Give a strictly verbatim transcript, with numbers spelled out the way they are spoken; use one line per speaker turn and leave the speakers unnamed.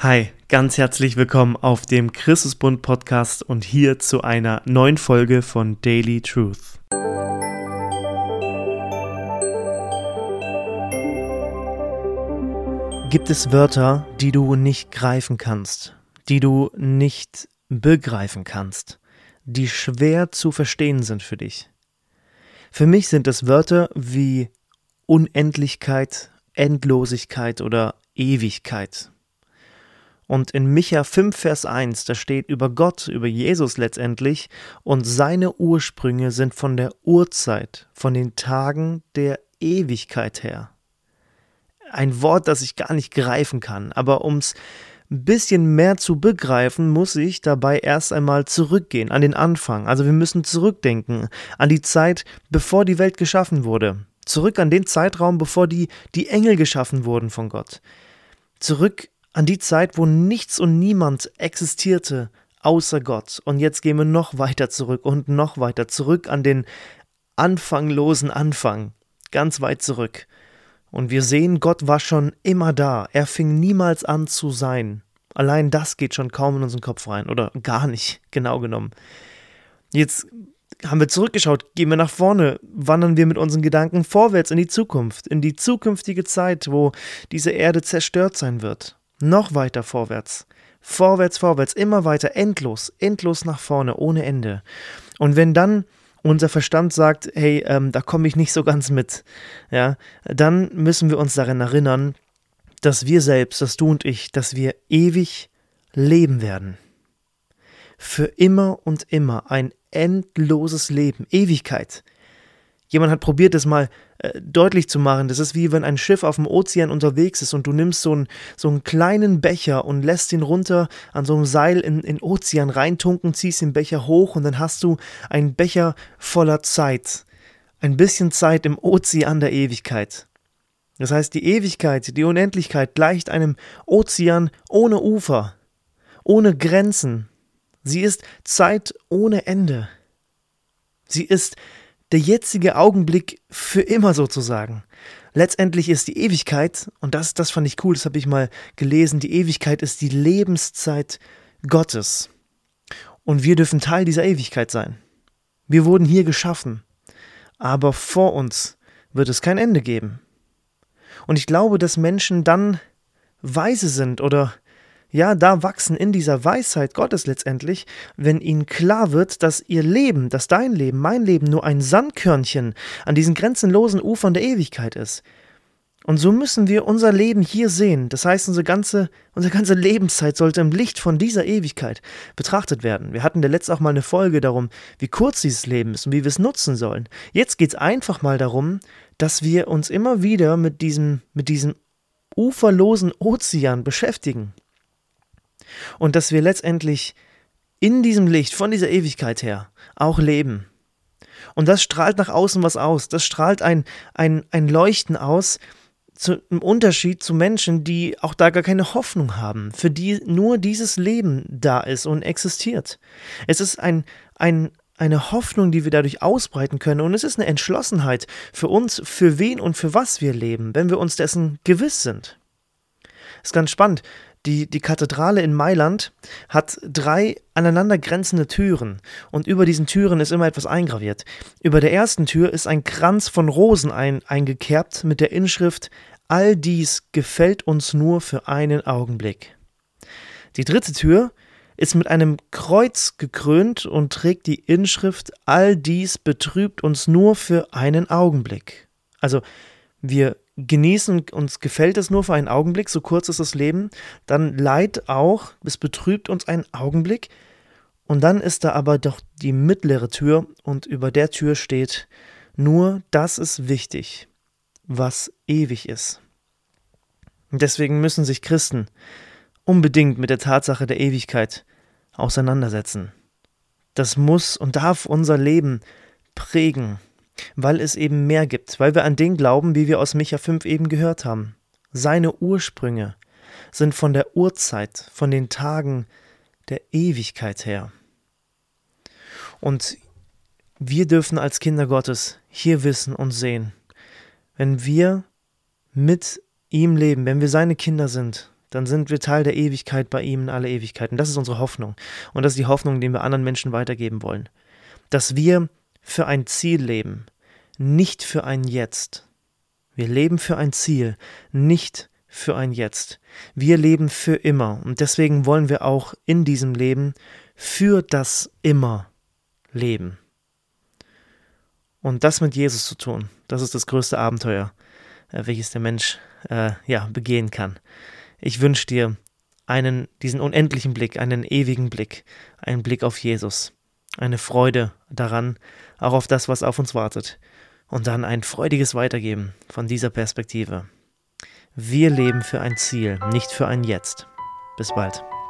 Hi, ganz herzlich willkommen auf dem Christusbund Podcast und hier zu einer neuen Folge von Daily Truth. Gibt es Wörter, die du nicht greifen kannst, die du nicht begreifen kannst, die schwer zu verstehen sind für dich? Für mich sind es Wörter wie Unendlichkeit, Endlosigkeit oder Ewigkeit. Und in Micha fünf, Vers eins, da steht über Gott, über Jesus letztendlich, und seine Ursprünge sind von der Urzeit, von den Tagen der Ewigkeit her. Ein Wort, das ich gar nicht greifen kann, aber um es ein bisschen mehr zu begreifen, muss ich dabei erst einmal zurückgehen, an den Anfang. Also wir müssen zurückdenken an die Zeit, bevor die Welt geschaffen wurde. Zurück an den Zeitraum, bevor die, die Engel geschaffen wurden von Gott. Zurück an die Zeit, wo nichts und niemand existierte, außer Gott. Und jetzt gehen wir noch weiter zurück und noch weiter zurück an den anfanglosen Anfang, ganz weit zurück. Und wir sehen, Gott war schon immer da. Er fing niemals an zu sein. Allein das geht schon kaum in unseren Kopf rein oder gar nicht, genau genommen. Jetzt haben wir zurückgeschaut, gehen wir nach vorne, wandern wir mit unseren Gedanken vorwärts in die Zukunft, in die zukünftige Zeit, wo diese Erde zerstört sein wird. Noch weiter vorwärts, vorwärts, vorwärts, immer weiter, endlos, endlos nach vorne, ohne Ende. Und wenn dann unser Verstand sagt, hey, ähm, da komme ich nicht so ganz mit, ja, dann müssen wir uns daran erinnern, dass wir selbst, dass du und ich, dass wir ewig leben werden. Für immer und immer ein endloses Leben, Ewigkeit. Jemand hat probiert, das mal äh, deutlich zu machen. Das ist wie wenn ein Schiff auf dem Ozean unterwegs ist und du nimmst so einen, so einen kleinen Becher und lässt ihn runter an so einem Seil in den Ozean reintunken, ziehst den Becher hoch und dann hast du einen Becher voller Zeit. Ein bisschen Zeit im Ozean der Ewigkeit. Das heißt, die Ewigkeit, die Unendlichkeit gleicht einem Ozean ohne Ufer, ohne Grenzen. Sie ist Zeit ohne Ende. Sie ist der jetzige Augenblick für immer sozusagen. Letztendlich ist die Ewigkeit, und das, das fand ich cool, das habe ich mal gelesen, die Ewigkeit ist die Lebenszeit Gottes. Und wir dürfen Teil dieser Ewigkeit sein. Wir wurden hier geschaffen, aber vor uns wird es kein Ende geben. Und ich glaube, dass Menschen dann weise sind oder ja, da wachsen in dieser Weisheit Gottes letztendlich, wenn ihnen klar wird, dass ihr Leben, dass dein Leben, mein Leben nur ein Sandkörnchen an diesen grenzenlosen Ufern der Ewigkeit ist. Und so müssen wir unser Leben hier sehen. Das heißt, unsere ganze, unsere ganze Lebenszeit sollte im Licht von dieser Ewigkeit betrachtet werden. Wir hatten der letzte auch mal eine Folge darum, wie kurz dieses Leben ist und wie wir es nutzen sollen. Jetzt geht es einfach mal darum, dass wir uns immer wieder mit diesem, mit diesem uferlosen Ozean beschäftigen. Und dass wir letztendlich in diesem Licht, von dieser Ewigkeit her, auch leben. Und das strahlt nach außen was aus. Das strahlt ein, ein, ein Leuchten aus, zu, im Unterschied zu Menschen, die auch da gar keine Hoffnung haben, für die nur dieses Leben da ist und existiert. Es ist ein, ein, eine Hoffnung, die wir dadurch ausbreiten können. Und es ist eine Entschlossenheit für uns, für wen und für was wir leben, wenn wir uns dessen gewiss sind. Das ist ganz spannend. Die, die Kathedrale in Mailand hat drei aneinander grenzende Türen und über diesen Türen ist immer etwas eingraviert. Über der ersten Tür ist ein Kranz von Rosen ein, eingekerbt mit der Inschrift: All dies gefällt uns nur für einen Augenblick. Die dritte Tür ist mit einem Kreuz gekrönt und trägt die Inschrift: All dies betrübt uns nur für einen Augenblick. Also wir genießen, uns gefällt es nur für einen Augenblick, so kurz ist das Leben, dann Leid auch, es betrübt uns einen Augenblick und dann ist da aber doch die mittlere Tür und über der Tür steht: Nur das ist wichtig, was ewig ist. Und deswegen müssen sich Christen unbedingt mit der Tatsache der Ewigkeit auseinandersetzen. Das muss und darf unser Leben prägen, weil es eben mehr gibt, weil wir an den glauben, wie wir aus Micha fünf eben gehört haben. Seine Ursprünge sind von der Urzeit, von den Tagen der Ewigkeit her. Und wir dürfen als Kinder Gottes hier wissen und sehen, wenn wir mit ihm leben, wenn wir seine Kinder sind, dann sind wir Teil der Ewigkeit bei ihm in alle Ewigkeit. Und das ist unsere Hoffnung. Und das ist die Hoffnung, die wir anderen Menschen weitergeben wollen. Dass wir für ein Ziel leben, nicht für ein Jetzt. Wir leben für ein Ziel, nicht für ein Jetzt. Wir leben für immer. Und deswegen wollen wir auch in diesem Leben für das Immer leben. Und das mit Jesus zu tun, das ist das größte Abenteuer, äh, welches der Mensch äh, ja, begehen kann. Ich wünsche dir einen, diesen unendlichen Blick, einen ewigen Blick, einen Blick auf Jesus, eine Freude daran, auch auf das, was auf uns wartet, und dann ein freudiges Weitergeben von dieser Perspektive. Wir leben für ein Ziel, nicht für ein Jetzt. Bis bald.